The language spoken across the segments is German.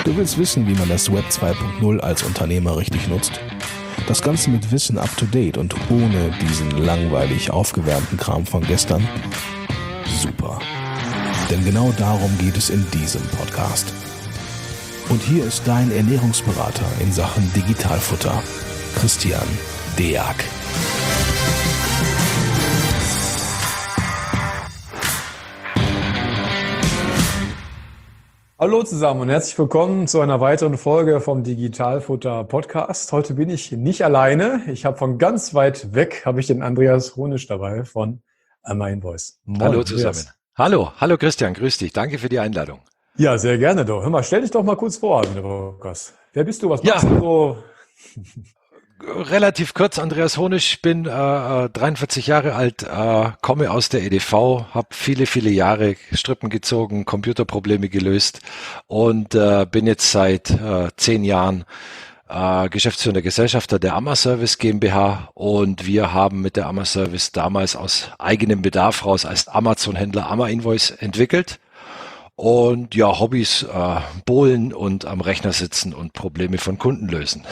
Du willst wissen, wie man das Web 2.0 als Unternehmer richtig nutzt? Das Ganze mit Wissen up to date und ohne diesen langweilig aufgewärmten Kram von gestern? Super. Denn genau darum geht es in diesem Podcast. Und hier ist dein Ernährungsberater in Sachen Digitalfutter, Christian Deak. Hallo zusammen und herzlich willkommen zu einer weiteren Folge vom Digitalfutter Podcast. Heute bin ich nicht alleine. Ich habe von ganz weit weg den Andreas Honisch dabei von AmmerInvoice. Hallo zusammen. Hallo Christian, grüß dich. Danke für die Einladung. Ja, sehr gerne doch. Hör mal, stell dich doch mal kurz vor, Lukas. Wer bist du? Was machst du so? Relativ kurz, Andreas Honisch, bin 43 Jahre alt, komme aus der EDV, habe viele Jahre Strippen gezogen, Computerprobleme gelöst und bin jetzt seit 10 Jahren geschäftsführender Gesellschafter der Ammerservice GmbH, und wir haben mit der Ammerservice damals aus eigenem Bedarf raus als Amazon-Händler AmmerInvoice entwickelt. Und ja, Hobbys, Bowlen und am Rechner sitzen und Probleme von Kunden lösen.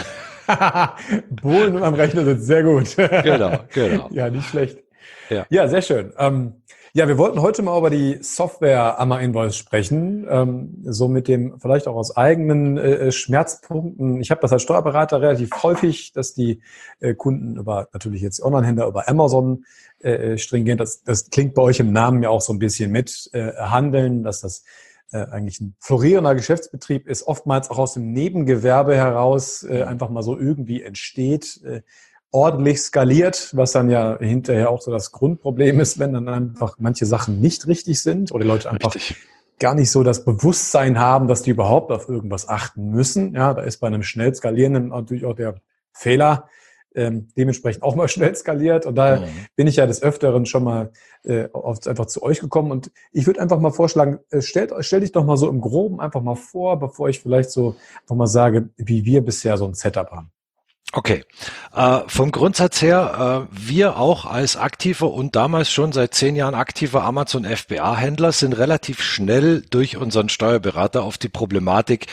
Bohlen und am Rechner sitzen, sehr gut. Genau. Ja, nicht schlecht. Ja, sehr schön. Wir wollten heute mal über die Software AmmerInvoice sprechen, so mit dem vielleicht auch aus eigenen Schmerzpunkten. Ich habe das als Steuerberater relativ häufig, dass die Kunden über, natürlich jetzt Onlinehändler, über Amazon stringent, das klingt bei euch im Namen ja auch so ein bisschen mit, handeln, dass das eigentlich ein florierender Geschäftsbetrieb ist, oftmals auch aus dem Nebengewerbe heraus einfach mal so irgendwie entsteht, ordentlich skaliert, was dann ja hinterher auch so das Grundproblem ist, wenn dann einfach manche Sachen nicht richtig sind oder die Leute einfach gar nicht so das Bewusstsein haben, dass die überhaupt auf irgendwas achten müssen. Ja, da ist bei einem schnell skalierenden natürlich auch der Fehler dementsprechend auch mal schnell skaliert. Und da bin ich ja des Öfteren schon mal einfach zu euch gekommen. Und ich würde einfach mal vorschlagen, stell dich doch mal so im Groben einfach mal vor, bevor ich vielleicht so einfach mal sage, wie wir bisher so ein Setup haben. Okay. Vom Grundsatz her, wir auch als aktiver und damals schon seit 10 Jahren aktiver Amazon FBA-Händler sind relativ schnell durch unseren Steuerberater auf die Problematik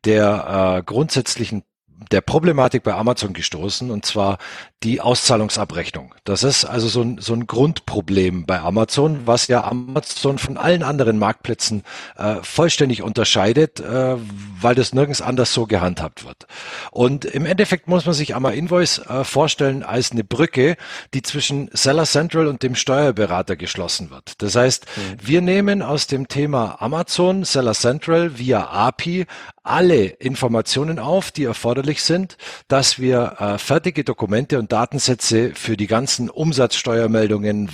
der Problematik bei Amazon gestoßen, und zwar die Auszahlungsabrechnung. Das ist also so ein Grundproblem bei Amazon, was ja Amazon von allen anderen Marktplätzen vollständig unterscheidet, weil das nirgends anders so gehandhabt wird. Und im Endeffekt muss man sich AmmerInvoice vorstellen als eine Brücke, die zwischen Seller Central und dem Steuerberater geschlossen wird. Das heißt, wir nehmen aus dem Thema Amazon, Seller Central via API alle Informationen auf, die erforderlich sind, dass wir fertige Dokumente und Datensätze für die ganzen Umsatzsteuermeldungen,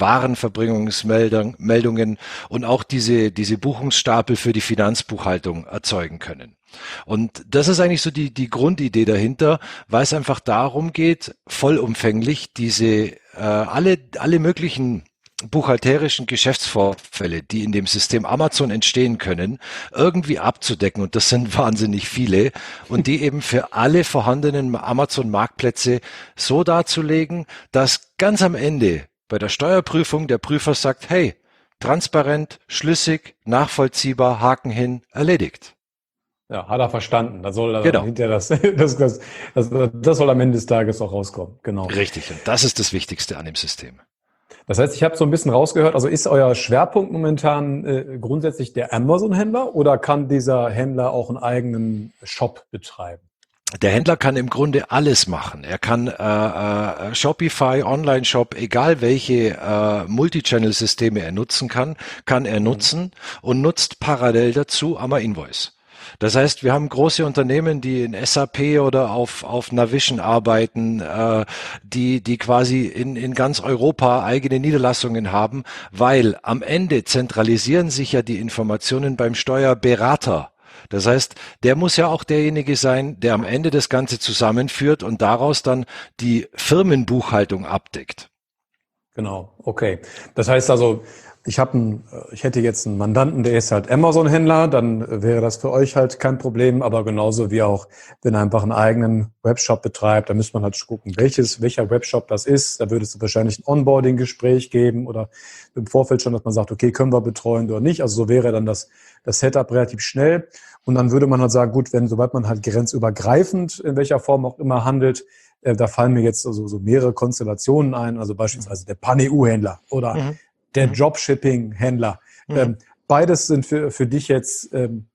Warenverbringungsmeldungen und auch diese Buchungsstapel für die Finanzbuchhaltung erzeugen können. Und das ist eigentlich so die Grundidee dahinter, weil es einfach darum geht, vollumfänglich diese alle möglichen buchhalterischen Geschäftsvorfälle, die in dem System Amazon entstehen können, irgendwie abzudecken. Und das sind wahnsinnig viele. Und die eben für alle vorhandenen Amazon-Marktplätze so darzulegen, dass ganz am Ende bei der Steuerprüfung der Prüfer sagt, hey, transparent, schlüssig, nachvollziehbar, Haken hin, erledigt. Ja, hat er verstanden. Da soll hinterher das soll am Ende des Tages auch rauskommen. Genau. Richtig. Und das ist das Wichtigste an dem System. Das heißt, ich habe so ein bisschen rausgehört, also ist euer Schwerpunkt momentan grundsätzlich der Amazon-Händler oder kann dieser Händler auch einen eigenen Shop betreiben? Der Händler kann im Grunde alles machen. Er kann Shopify, Online-Shop, egal welche Multichannel-Systeme er nutzen kann er nutzen und nutzt parallel dazu AmmerInvoice. Das heißt, wir haben große Unternehmen, die in SAP oder auf Navision arbeiten, die quasi in ganz Europa eigene Niederlassungen haben, weil am Ende zentralisieren sich ja die Informationen beim Steuerberater. Das heißt, der muss ja auch derjenige sein, der am Ende das Ganze zusammenführt und daraus dann die Firmenbuchhaltung abdeckt. Genau, okay. Das heißt also, ich hätte jetzt einen Mandanten, der ist halt Amazon-Händler, dann wäre das für euch halt kein Problem, aber genauso wie auch, wenn er einfach einen eigenen Webshop betreibt, dann müsste man halt gucken, welcher Webshop das ist. Da würde es wahrscheinlich ein Onboarding-Gespräch geben oder im Vorfeld schon, dass man sagt, okay, können wir betreuen oder nicht. Also so wäre dann das Setup relativ schnell. Und dann würde man halt sagen, gut, sobald man halt grenzübergreifend in welcher Form auch immer handelt, da fallen mir jetzt so mehrere Konstellationen ein, also beispielsweise der Pan-EU-Händler oder der Dropshipping-Händler. Beides sind für dich jetzt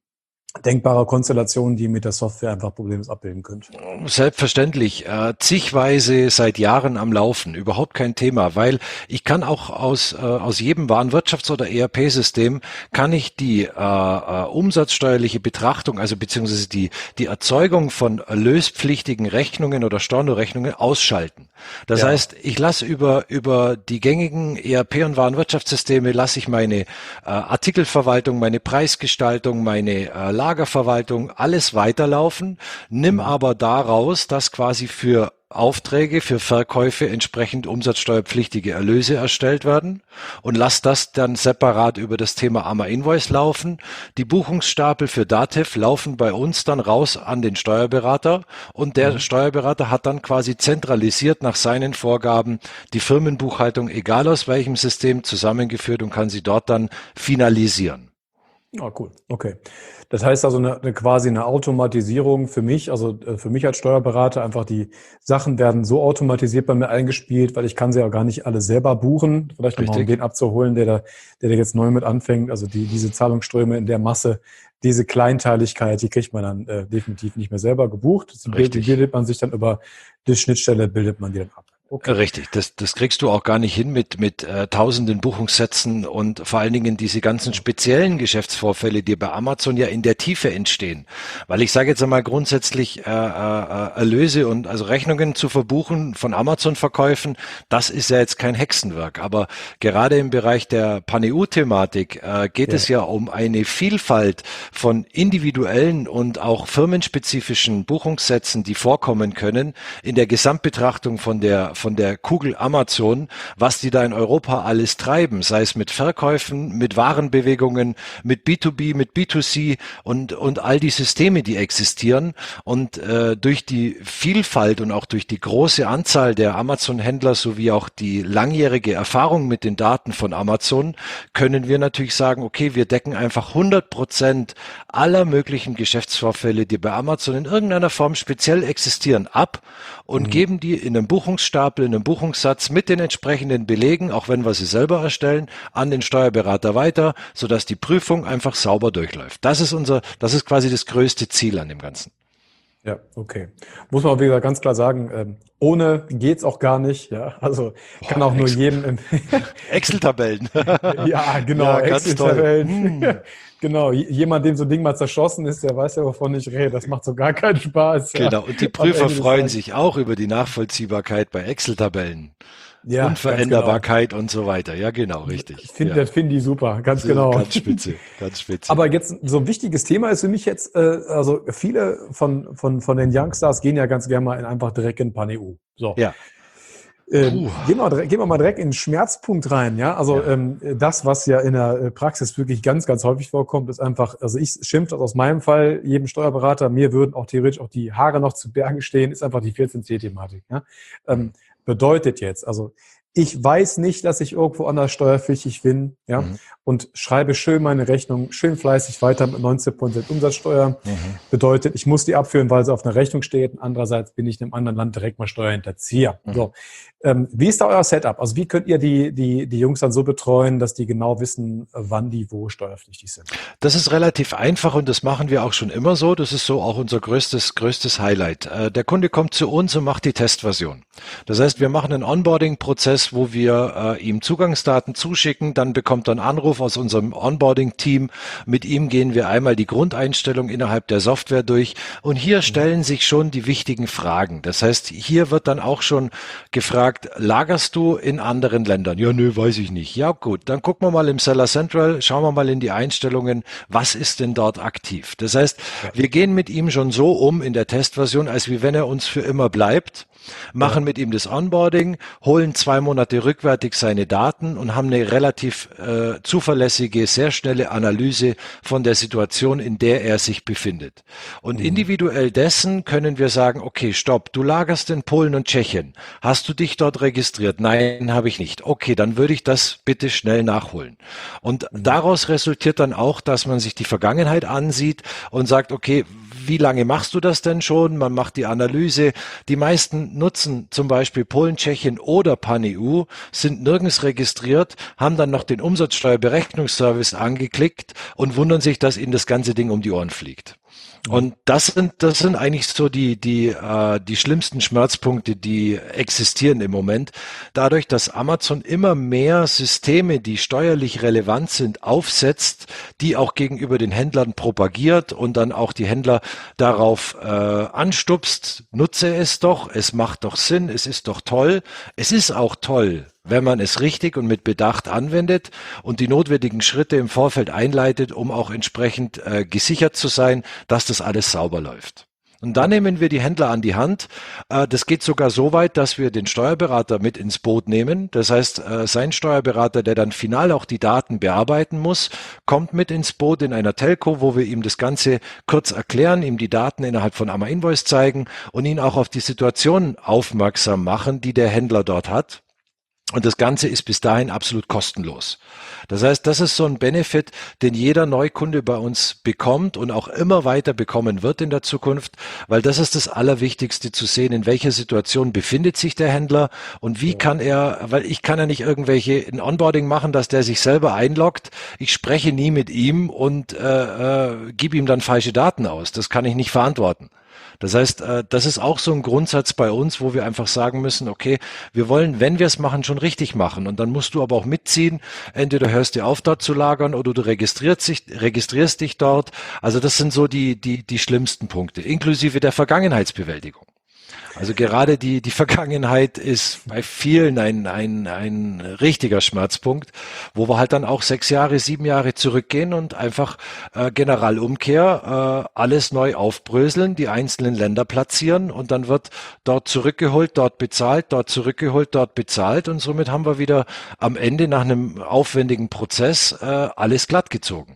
denkbare Konstellationen, die mit der Software einfach problemlos abbilden könnt. Selbstverständlich, zigweise seit Jahren am Laufen, überhaupt kein Thema, weil ich kann auch aus jedem Warenwirtschafts- oder ERP-System kann ich die umsatzsteuerliche Betrachtung, also beziehungsweise die Erzeugung von erlöspflichtigen Rechnungen oder Stornorechnungen ausschalten. Das heißt, ich lasse über die gängigen ERP- und Warenwirtschaftssysteme lasse ich meine Artikelverwaltung, meine Preisgestaltung, meine Lagerverwaltung, alles weiterlaufen, nimm aber daraus, dass quasi für Aufträge, für Verkäufe entsprechend umsatzsteuerpflichtige Erlöse erstellt werden und lass das dann separat über das Thema AMA-Invoice laufen. Die Buchungsstapel für Datev laufen bei uns dann raus an den Steuerberater und der Steuerberater hat dann quasi zentralisiert nach seinen Vorgaben die Firmenbuchhaltung, egal aus welchem System, zusammengeführt und kann sie dort dann finalisieren. Ah, cool. Okay. Das heißt also quasi eine Automatisierung für mich, also für mich als Steuerberater, einfach die Sachen werden so automatisiert bei mir eingespielt, weil ich kann sie ja gar nicht alle selber buchen. Vielleicht nochmal, um den abzuholen, der jetzt neu mit anfängt. Also diese Zahlungsströme in der Masse, diese Kleinteiligkeit, die kriegt man dann definitiv nicht mehr selber gebucht. Die bildet man sich dann über die Schnittstelle, bildet man die dann ab. Okay. Richtig, das kriegst du auch gar nicht hin mit tausenden Buchungssätzen und vor allen Dingen diese ganzen speziellen Geschäftsvorfälle, die bei Amazon ja in der Tiefe entstehen. Weil ich sage jetzt einmal grundsätzlich Erlöse und also Rechnungen zu verbuchen von Amazon-Verkäufen, das ist ja jetzt kein Hexenwerk. Aber gerade im Bereich der Pan-EU-Thematik geht es ja um eine Vielfalt von individuellen und auch firmenspezifischen Buchungssätzen, die vorkommen können in der Gesamtbetrachtung von der Kugel Amazon, was die da in Europa alles treiben, sei es mit Verkäufen, mit Warenbewegungen, mit B2B, mit B2C und all die Systeme, die existieren. Und durch die Vielfalt und auch durch die große Anzahl der Amazon-Händler sowie auch die langjährige Erfahrung mit den Daten von Amazon können wir natürlich sagen, okay, wir decken einfach 100% aller möglichen Geschäftsvorfälle, die bei Amazon in irgendeiner Form speziell existieren, ab und geben die in einem Buchungsstapel, in einem Buchungssatz mit den entsprechenden Belegen, auch wenn wir sie selber erstellen, an den Steuerberater weiter, sodass die Prüfung einfach sauber durchläuft. Das ist quasi das größte Ziel an dem Ganzen. Ja, okay. Muss man auch wieder ganz klar sagen, ohne geht's auch gar nicht. Ja, also kann auch nur jedem Excel-Tabellen. Ja, genau, Ja, Excel-Tabellen. Genau, jemand, dem so ein Ding mal zerschossen ist, der weiß ja, wovon ich rede. Das macht so gar keinen Spaß. Genau, und die Prüfer freuen sich auch über die Nachvollziehbarkeit bei Excel-Tabellen. Ja, Unveränderbarkeit genau. Und so weiter. Ja, genau, richtig. Das finde ich super, ganz genau. Ganz spitze, ganz spitze. Aber jetzt so ein wichtiges Thema ist für mich jetzt, also viele von den Youngstars gehen ja ganz gerne mal einfach direkt in Pan-EU. So. Ja. Gehen wir mal direkt in den Schmerzpunkt rein, ja. Also das, was ja in der Praxis wirklich ganz, ganz häufig vorkommt, ist einfach, also ich schimpfe das aus meinem Fall, jedem Steuerberater, mir würden auch theoretisch auch die Haare noch zu Berge stehen, ist einfach die 14c-Thematik. Ja? Bedeutet jetzt, also ich weiß nicht, dass ich irgendwo anders steuerpflichtig bin, ja, und schreibe schön meine Rechnung, schön fleißig weiter mit 19% Umsatzsteuer. Bedeutet, ich muss die abführen, weil sie auf einer Rechnung steht. Und andererseits bin ich in einem anderen Land direkt mal Steuerhinterzieher. So. Wie ist da euer Setup? Also wie könnt ihr die Jungs dann so betreuen, dass die genau wissen, wann die wo steuerpflichtig sind? Das ist relativ einfach und das machen wir auch schon immer so. Das ist so auch unser größtes Highlight. Der Kunde kommt zu uns und macht die Testversion. Das heißt, wir machen einen Onboarding-Prozess, wo wir ihm Zugangsdaten zuschicken, dann bekommt er einen Anruf aus unserem Onboarding-Team. Mit ihm gehen wir einmal die Grundeinstellung innerhalb der Software durch und hier stellen sich schon die wichtigen Fragen. Das heißt, hier wird dann auch schon gefragt, lagerst du in anderen Ländern? Ja, nö, weiß ich nicht. Ja, gut, dann gucken wir mal im Seller Central, schauen wir mal in die Einstellungen, was ist denn dort aktiv? Das heißt, wir gehen mit ihm schon so um in der Testversion, als wie wenn er uns für immer bleibt. machen mit ihm das Onboarding, holen 2 Monate rückwärtig seine Daten und haben eine relativ zuverlässige, sehr schnelle Analyse von der Situation, in der er sich befindet. Und individuell dessen können wir sagen, okay, stopp, du lagerst in Polen und Tschechien. Hast du dich dort registriert? Nein, habe ich nicht. Okay, dann würde ich das bitte schnell nachholen. Und daraus resultiert dann auch, dass man sich die Vergangenheit ansieht und sagt, okay, wie lange machst du das denn schon? Man macht die Analyse. Die meisten nutzen zum Beispiel Polen, Tschechien oder PanEU, sind nirgends registriert, haben dann noch den Umsatzsteuerberechnungsservice angeklickt und wundern sich, dass ihnen das ganze Ding um die Ohren fliegt. Und das sind eigentlich so die schlimmsten Schmerzpunkte, die existieren im Moment. Dadurch, dass Amazon immer mehr Systeme, die steuerlich relevant sind, aufsetzt, die auch gegenüber den Händlern propagiert und dann auch die Händler darauf anstupst, nutze es doch, es macht doch Sinn, es ist doch toll. Es ist auch toll, wenn man es richtig und mit Bedacht anwendet und die notwendigen Schritte im Vorfeld einleitet, um auch entsprechend gesichert zu sein, dass das alles sauber läuft. Und dann nehmen wir die Händler an die Hand. Das geht sogar so weit, dass wir den Steuerberater mit ins Boot nehmen. Das heißt, sein Steuerberater, der dann final auch die Daten bearbeiten muss, kommt mit ins Boot in einer Telco, wo wir ihm das Ganze kurz erklären, ihm die Daten innerhalb von AMA-Invoice zeigen und ihn auch auf die Situation aufmerksam machen, die der Händler dort hat. Und das Ganze ist bis dahin absolut kostenlos. Das heißt, das ist so ein Benefit, den jeder Neukunde bei uns bekommt und auch immer weiter bekommen wird in der Zukunft, weil das ist das Allerwichtigste zu sehen, in welcher Situation befindet sich der Händler und wie kann er, weil ich kann ja nicht ein Onboarding machen, dass der sich selber einloggt. Ich spreche nie mit ihm und gebe ihm dann falsche Daten aus. Das kann ich nicht verantworten. Das heißt, das ist auch so ein Grundsatz bei uns, wo wir einfach sagen müssen, okay, wir wollen, wenn wir es machen, schon richtig machen. Und dann musst du aber auch mitziehen. Entweder hörst du auf, dort zu lagern oder du registrierst dich dort. Also das sind so die schlimmsten Punkte, inklusive der Vergangenheitsbewältigung. Also gerade die Vergangenheit ist bei vielen ein richtiger Schmerzpunkt, wo wir halt dann auch 6 Jahre, 7 Jahre zurückgehen und einfach Generalumkehr alles neu aufbröseln, die einzelnen Länder platzieren und dann wird dort zurückgeholt, dort bezahlt, dort zurückgeholt, dort bezahlt und somit haben wir wieder am Ende nach einem aufwendigen Prozess alles glatt gezogen.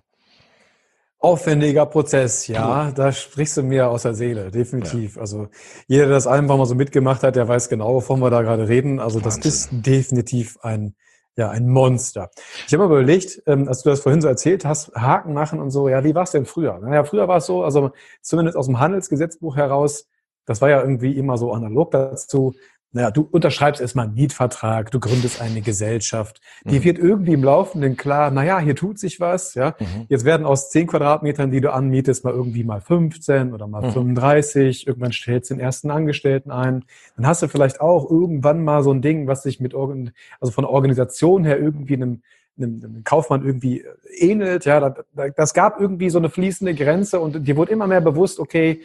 Aufwendiger Prozess, ja, da sprichst du mir aus der Seele, definitiv. Ja. Also jeder, der das einfach mal so mitgemacht hat, der weiß genau, wovon wir da gerade reden. Also Wahnsinn. Das ist definitiv ein Monster. Ich habe mal überlegt, als du das vorhin so erzählt hast, Haken machen und so, ja, wie war es denn früher? Naja, früher war es so, also zumindest aus dem Handelsgesetzbuch heraus, das war ja irgendwie immer so analog dazu. Naja, du unterschreibst erstmal einen Mietvertrag, du gründest eine Gesellschaft. Die wird irgendwie im Laufenden klar, naja, hier tut sich was, ja. Jetzt werden aus 10 Quadratmetern, die du anmietest, mal irgendwie mal 15 oder mal 35. Irgendwann stellst du den ersten Angestellten ein. Dann hast du vielleicht auch irgendwann mal so ein Ding, was sich also von der Organisation her irgendwie einem Kaufmann irgendwie ähnelt. Ja, das gab irgendwie so eine fließende Grenze und dir wurde immer mehr bewusst, okay,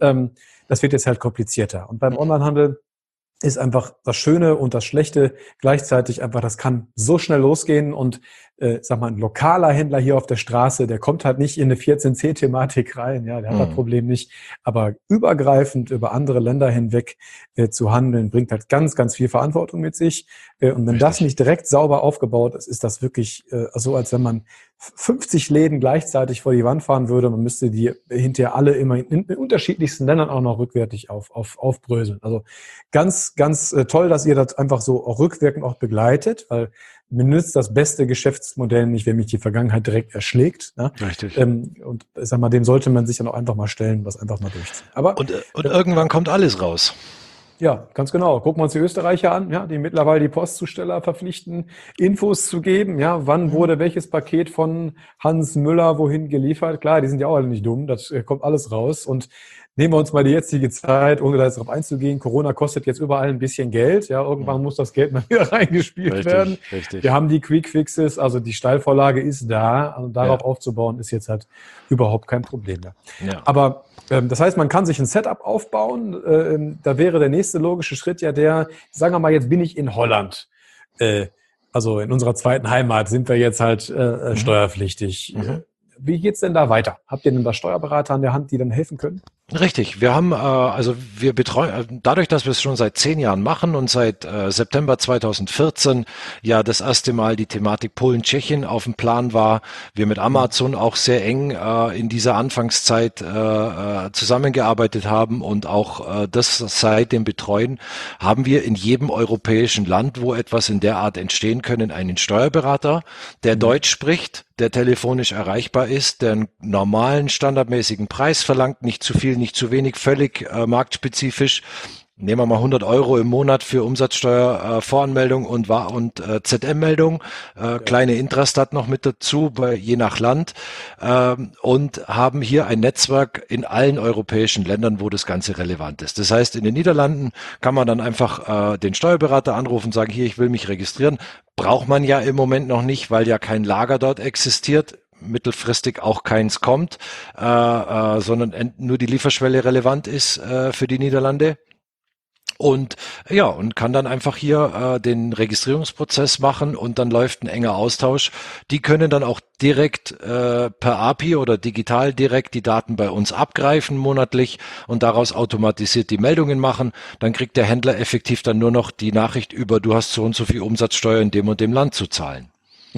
das wird jetzt halt komplizierter. Und beim Onlinehandel ist einfach das Schöne und das Schlechte gleichzeitig einfach, das kann so schnell losgehen und sag mal, ein lokaler Händler hier auf der Straße, der kommt halt nicht in eine 14c-Thematik rein, ja, der hat das Problem nicht, aber übergreifend über andere Länder hinweg zu handeln, bringt halt ganz, ganz viel Verantwortung mit sich und wenn das nicht direkt sauber aufgebaut ist, ist das wirklich so, als wenn man 50 Läden gleichzeitig vor die Wand fahren würde, man müsste die hinterher alle immer in unterschiedlichsten Ländern auch noch rückwärtig aufbröseln. Also ganz, ganz toll, dass ihr das einfach so auch rückwirkend auch begleitet, weil mir nützt das beste Geschäftsmodell nicht, wenn mich die Vergangenheit direkt erschlägt. Ne? Richtig. Und ich sag mal, dem sollte man sich dann auch einfach mal stellen, was einfach mal durchziehen. Aber und irgendwann kommt alles raus. Ja, ganz genau. Gucken wir uns die Österreicher an, ja, die mittlerweile die Postzusteller verpflichten, Infos zu geben, ja, wann wurde welches Paket von Hans Müller wohin geliefert. Klar, die sind ja auch alle nicht dumm, das kommt alles raus. Und nehmen wir uns mal die jetzige Zeit, ohne da jetzt drauf einzugehen. Corona kostet jetzt überall ein bisschen Geld, ja, irgendwann muss das Geld mal wieder reingespielt werden. Richtig. Wir haben die Quick Fixes, also die Steilvorlage ist da und darauf aufzubauen ist jetzt halt überhaupt kein Problem mehr. Ja. Aber das heißt, man kann sich ein Setup aufbauen. Da wäre der nächste logische Schritt ja der, sagen wir mal, jetzt bin ich in Holland. Also in unserer zweiten Heimat sind wir jetzt halt steuerpflichtig. Wie geht's denn da weiter? Habt ihr denn da Steuerberater an der Hand, die dann helfen können? Richtig, wir haben also wir betreuen dadurch, dass wir es schon seit 10 Jahren machen und seit September 2014 ja das erste Mal die Thematik Polen-Tschechien auf dem Plan war, wir mit Amazon auch sehr eng in dieser Anfangszeit zusammengearbeitet haben und auch das seitdem betreuen, haben wir in jedem europäischen Land, wo etwas in der Art entstehen können, einen Steuerberater, der Deutsch spricht, der telefonisch erreichbar ist, der einen normalen, standardmäßigen Preis verlangt, nicht zu viel, nicht zu wenig, völlig marktspezifisch. Nehmen wir mal 100 Euro im Monat für Umsatzsteuer, Voranmeldung und ZM-Meldung, kleine Intrastat noch mit dazu, je nach Land, und haben hier ein Netzwerk in allen europäischen Ländern, wo das Ganze relevant ist. Das heißt, in den Niederlanden kann man dann einfach den Steuerberater anrufen und sagen, hier, ich will mich registrieren. Braucht man ja im Moment noch nicht, weil ja kein Lager dort existiert, mittelfristig auch keins kommt, sondern nur die Lieferschwelle relevant ist für die Niederlande. Und ja, und kann dann einfach hier den Registrierungsprozess machen und dann läuft ein enger Austausch. Die können dann auch direkt per API oder digital direkt die Daten bei uns abgreifen monatlich und daraus automatisiert die Meldungen machen. Dann kriegt der Händler effektiv dann nur noch die Nachricht über, du hast so und so viel Umsatzsteuer in dem und dem Land zu zahlen.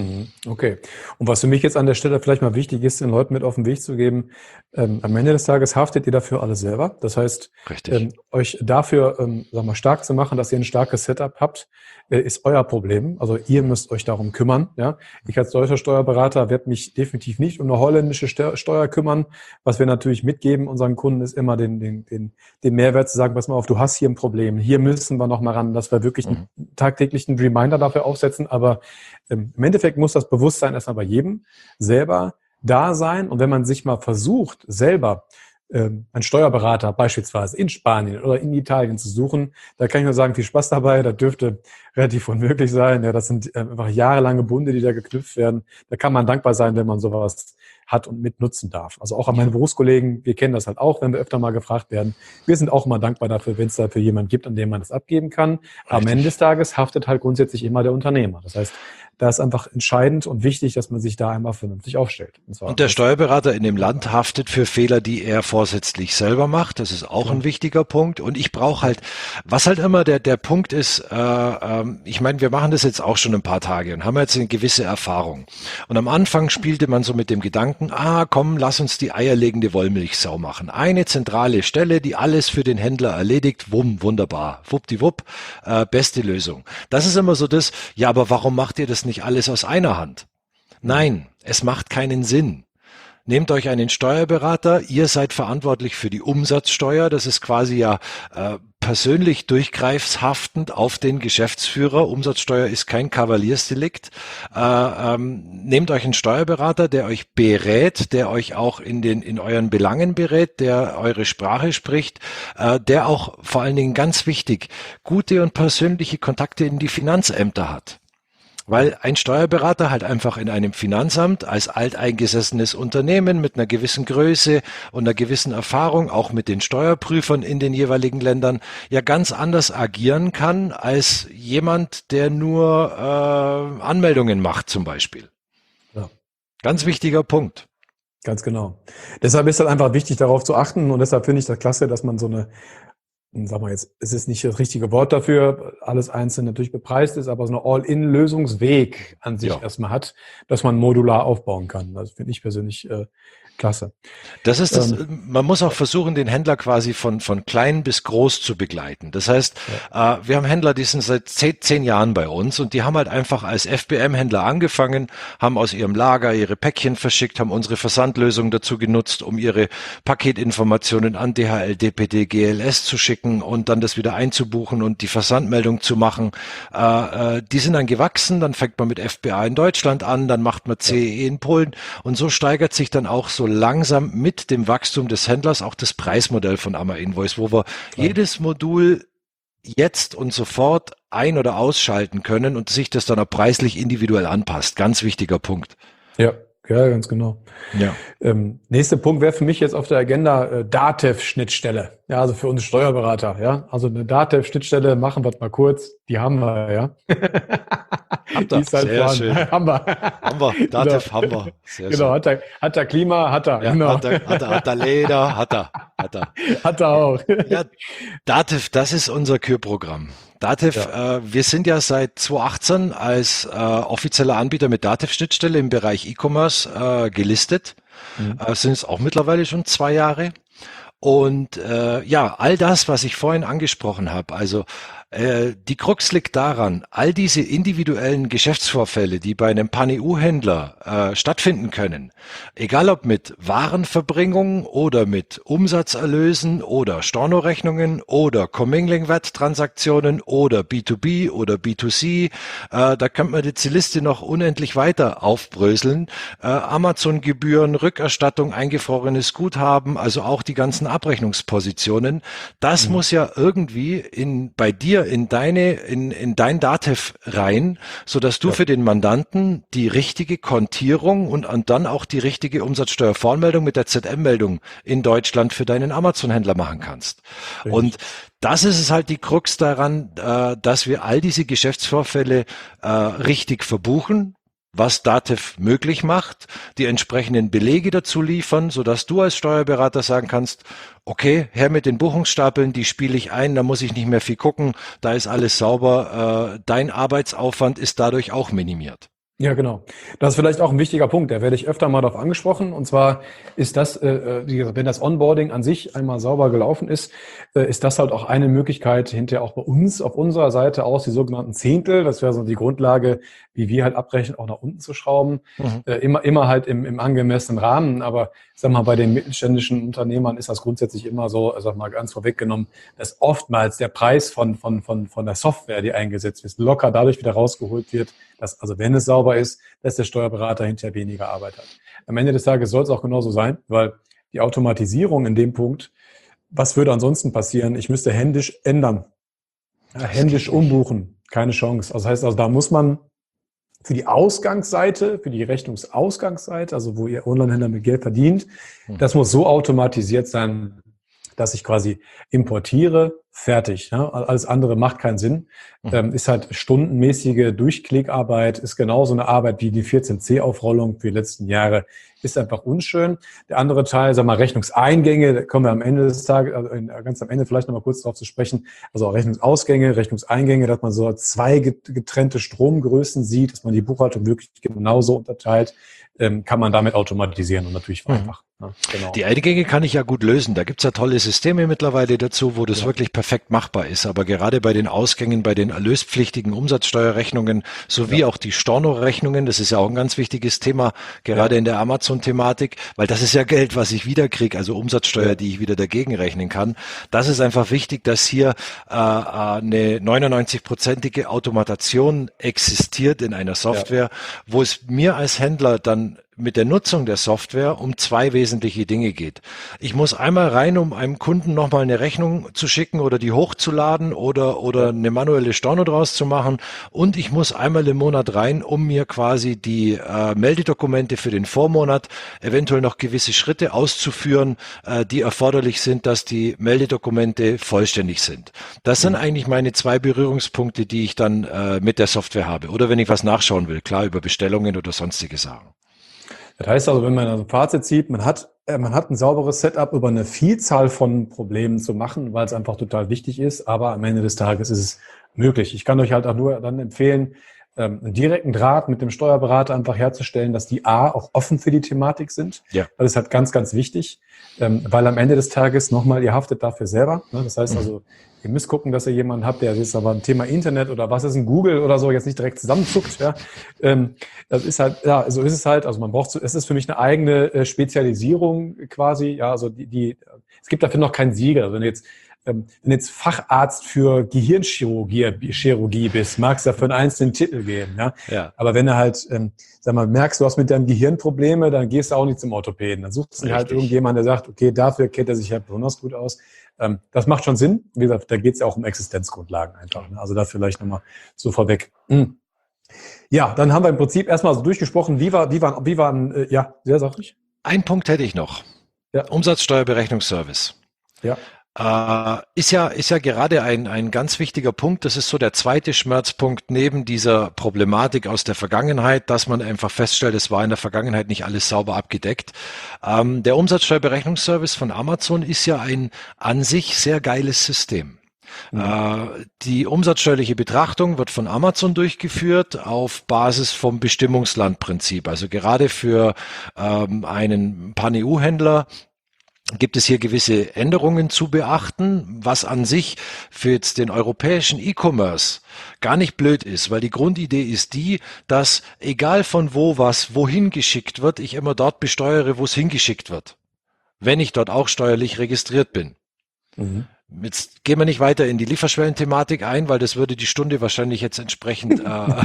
Okay. Und was für mich jetzt an der Stelle vielleicht mal wichtig ist, den Leuten mit auf den Weg zu geben, am Ende des Tages haftet ihr dafür alle selber. Das heißt, euch dafür stark zu machen, dass ihr ein starkes Setup habt, ist euer Problem. Also ihr müsst euch darum kümmern. Ja? Ich als deutscher Steuerberater werde mich definitiv nicht um eine holländische Steuer kümmern. Was wir natürlich mitgeben unseren Kunden ist immer den Mehrwert zu sagen, pass mal auf, du hast hier ein Problem. Hier müssen wir noch mal ran, dass wir wirklich einen tagtäglichen Reminder dafür aufsetzen. Aber im Endeffekt muss das Bewusstsein erstmal bei jedem selber da sein. Und wenn man sich mal versucht, selber einen Steuerberater beispielsweise in Spanien oder in Italien zu suchen, da kann ich nur sagen, viel Spaß dabei. Das dürfte relativ unmöglich sein. Ja, das sind einfach jahrelange Bunde, die da geknüpft werden. Da kann man dankbar sein, wenn man sowas hat und mit nutzen darf. Also auch an meine Berufskollegen, wir kennen das halt auch, wenn wir öfter mal gefragt werden. Wir sind auch immer dankbar dafür, wenn es dafür jemanden gibt, an dem man das abgeben kann. Am Ende des Tages haftet halt grundsätzlich immer der Unternehmer. Das heißt, da ist einfach entscheidend und wichtig, dass man sich da einmal vernünftig aufstellt. Und der Steuerberater in dem Land haftet für Fehler, die er vorsätzlich selber macht. Das ist auch ein wichtiger Punkt. Und ich brauche halt, was halt immer der Punkt ist, ich meine, wir machen das jetzt auch schon ein paar Tage und haben jetzt eine gewisse Erfahrung. Und am Anfang spielte man so mit dem Gedanken, komm, lass uns die eierlegende Wollmilchsau machen. Eine zentrale Stelle, die alles für den Händler erledigt. Wunderbar. Wuppdiwupp, beste Lösung. Das ist immer so das, ja, aber warum macht ihr das nicht alles aus einer Hand? Nein, es macht keinen Sinn. Nehmt euch einen Steuerberater, ihr seid verantwortlich für die Umsatzsteuer, das ist quasi ja persönlich durchgreifshaftend auf den Geschäftsführer. Umsatzsteuer ist kein Kavaliersdelikt. Nehmt euch einen Steuerberater, der euch berät, der euch auch in euren Belangen berät, der eure Sprache spricht, der auch vor allen Dingen ganz wichtig, gute und persönliche Kontakte in die Finanzämter hat. Weil ein Steuerberater halt einfach in einem Finanzamt als alteingesessenes Unternehmen mit einer gewissen Größe und einer gewissen Erfahrung, auch mit den Steuerprüfern in den jeweiligen Ländern, ja ganz anders agieren kann als jemand, der nur Anmeldungen macht zum Beispiel. Ja. Ganz wichtiger Punkt. Ganz genau. Deshalb ist halt einfach wichtig, darauf zu achten und deshalb finde ich das klasse, dass man so eine, sag mal jetzt, es ist nicht das richtige Wort dafür, alles einzeln natürlich bepreist ist, aber so eine All-in-Lösungsweg an sich erstmal hat, dass man modular aufbauen kann. Das finde ich persönlich klasse. Das ist das, man muss auch versuchen, den Händler quasi von klein bis groß zu begleiten. Das heißt, wir haben Händler, die sind seit 10 Jahren bei uns und die haben halt einfach als FBM-Händler angefangen, haben aus ihrem Lager ihre Päckchen verschickt, haben unsere Versandlösung dazu genutzt, um ihre Paketinformationen an DHL, DPD, GLS zu schicken und dann das wieder einzubuchen und die Versandmeldung zu machen. Die sind dann gewachsen, dann fängt man mit FBA in Deutschland an, dann macht man CEE in Polen und so steigert sich dann auch so langsam mit dem Wachstum des Händlers auch das Preismodell von AmaInvoice, wo wir jedes Modul jetzt und sofort ein- oder ausschalten können und sich das dann auch preislich individuell anpasst. Ganz wichtiger Punkt. Ja, ganz genau. Ja. Nächster Punkt wäre für mich jetzt auf der Agenda DATEV-Schnittstelle. Ja, also für uns Steuerberater. Ja, also eine DATEV-Schnittstelle machen wir mal kurz. Die haben wir, ja. Habt Die ihr. ist halt Sehr vorhanden. schön. Haben wir. Haben wir. Dativ haben wir. Sehr Genau, schön. hat er Klima, hat er, Ja, genau. hat er Leder, hat er. Hat er auch. Ja, Dativ, das ist unser Kürprogramm. Dativ, wir sind ja seit 2018 als offizieller Anbieter mit Dativ-Schnittstelle im Bereich E-Commerce gelistet. Sind es auch mittlerweile schon 2 Jahre. Und ja, all das, was ich vorhin angesprochen habe, also die Krux liegt daran, all diese individuellen Geschäftsvorfälle, die bei einem Pan-EU-Händler stattfinden können, egal ob mit Warenverbringung oder mit Umsatzerlösen oder Stornorechnungen oder Commingling-Wert-Transaktionen oder B2B oder B2C, da könnte man die Liste noch unendlich weiter aufbröseln. Amazon-Gebühren, Rückerstattung, eingefrorenes Guthaben, also auch die ganzen Abrechnungspositionen, das muss ja irgendwie bei dir in dein Dativ rein, so dass du für den Mandanten die richtige Kontierung und dann auch die richtige Umsatzsteuervoranmeldung mit der ZM-Meldung in Deutschland für deinen Amazon-Händler machen kannst. Richtig. Und das ist es halt die Krux daran, dass wir all diese Geschäftsvorfälle richtig verbuchen, was Dativ möglich macht, die entsprechenden Belege dazu liefern, sodass du als Steuerberater sagen kannst, okay, her mit den Buchungsstapeln, die spiele ich ein, da muss ich nicht mehr viel gucken, da ist alles sauber, dein Arbeitsaufwand ist dadurch auch minimiert. Ja, genau. Das ist vielleicht auch ein wichtiger Punkt, da werde ich öfter mal darauf angesprochen. Und zwar ist das, wie gesagt, wenn das Onboarding an sich einmal sauber gelaufen ist das halt auch eine Möglichkeit, hinterher auch bei uns auf unserer Seite aus die sogenannten Zehntel, das wäre so die Grundlage, wie wir halt abrechnen, auch nach unten zu schrauben. Immer halt im angemessenen Rahmen. Aber ich sag mal, bei den mittelständischen Unternehmern ist das grundsätzlich immer so, sag mal ganz vorweggenommen, dass oftmals der Preis von der Software, die eingesetzt wird, locker dadurch wieder rausgeholt wird, dass, also wenn es sauber ist, dass der Steuerberater hinterher weniger Arbeit hat. Am Ende des Tages soll es auch genauso sein, weil die Automatisierung in dem Punkt, was würde ansonsten passieren? Ich müsste händisch ändern, händisch umbuchen, keine Chance. Also das heißt, also da muss man für die Ausgangsseite, für die Rechnungsausgangsseite, also wo Ihr Onlinehändler mit Geld verdient, das muss so automatisiert sein, dass ich quasi importiere, fertig. Ja? Alles andere macht keinen Sinn. Ist halt stundenmäßige Durchklickarbeit, ist genauso eine Arbeit wie die 14c-Aufrollung für die letzten Jahre. Ist einfach unschön. Der andere Teil, sagen wir mal, Rechnungseingänge, da kommen wir am Ende des Tages, ganz am Ende vielleicht nochmal kurz darauf zu sprechen, also auch Rechnungsausgänge, Rechnungseingänge, dass man so 2 getrennte Stromgrößen sieht, dass man die Buchhaltung wirklich genauso unterteilt, kann man damit automatisieren und natürlich vereinfachen. Ja, genau. Die Eingänge kann ich ja gut lösen. Da gibt's ja tolle Systeme mittlerweile dazu, wo das wirklich perfekt machbar ist. Aber gerade bei den Ausgängen, bei den erlöspflichtigen Umsatzsteuerrechnungen sowie auch die Stornorechnungen, das ist ja auch ein ganz wichtiges Thema, gerade in der Amazon-Thematik, weil das ist ja Geld, was ich wieder kriege, also Umsatzsteuer, die ich wieder dagegen rechnen kann. Das ist einfach wichtig, dass hier eine 99-prozentige Automation existiert in einer Software, wo es mir als Händler dann mit der Nutzung der Software um 2 wesentliche Dinge geht. Ich muss einmal rein, um einem Kunden nochmal eine Rechnung zu schicken oder die hochzuladen oder eine manuelle Storno draus zu machen. Und ich muss einmal im Monat rein, um mir quasi die Meldedokumente für den Vormonat, eventuell noch gewisse Schritte auszuführen, die erforderlich sind, dass die Meldedokumente vollständig sind. Das sind eigentlich meine 2 Berührungspunkte, die ich dann mit der Software habe. Oder wenn ich was nachschauen will, klar, über Bestellungen oder sonstige Sachen. Das heißt also, wenn man ein Fazit zieht, man hat ein sauberes Setup über eine Vielzahl von Problemen zu machen, weil es einfach total wichtig ist, aber am Ende des Tages ist es möglich. Ich kann euch halt auch nur dann empfehlen, einen direkten Draht mit dem Steuerberater einfach herzustellen, dass die auch offen für die Thematik sind. Ja. Das ist halt ganz, ganz wichtig, weil am Ende des Tages nochmal, ihr haftet dafür selber. Ne? Das heißt also, ihr müsst gucken, dass ihr jemanden habt, der jetzt aber ein Thema Internet oder was ist ein Google oder so jetzt nicht direkt zusammenzuckt. Ja? Das ist halt, ja, so ist es halt. Also man braucht, es ist für mich eine eigene Spezialisierung quasi. Ja, also es gibt dafür noch kein Siegel. Also wenn du jetzt Facharzt für Gehirnchirurgie bist, magst du dafür einen einzelnen Titel geben. Ja? Ja. Aber wenn du halt, sag mal, merkst, du hast mit deinem Gehirn Probleme, dann gehst du auch nicht zum Orthopäden. Dann suchst du halt irgendjemanden, der sagt, okay, dafür kennt er sich ja besonders gut aus. Das macht schon Sinn. Wie gesagt, da geht es ja auch um Existenzgrundlagen einfach. Ne? Also da vielleicht nochmal so vorweg. Ja, dann haben wir im Prinzip erstmal so durchgesprochen, wie waren, ja, sehr sag ich. Ein Punkt hätte ich noch. Ja. Umsatzsteuerberechnungsservice. Ja. Ist ja gerade ein ganz wichtiger Punkt. Das ist so der zweite Schmerzpunkt neben dieser Problematik aus der Vergangenheit, dass man einfach feststellt, es war in der Vergangenheit nicht alles sauber abgedeckt. Der Umsatzsteuerberechnungsservice von Amazon ist ja ein an sich sehr geiles System. Die umsatzsteuerliche Betrachtung wird von Amazon durchgeführt auf Basis vom Bestimmungslandprinzip. Also gerade für einen Pan-EU-Händler gibt es hier gewisse Änderungen zu beachten, was an sich für jetzt den europäischen E-Commerce gar nicht blöd ist, weil die Grundidee ist die, dass egal von wo was wohin geschickt wird, ich immer dort besteuere, wo es hingeschickt wird, wenn ich dort auch steuerlich registriert bin. Mhm. Jetzt gehen wir nicht weiter in die Lieferschwellenthematik ein, weil das würde die Stunde wahrscheinlich jetzt entsprechend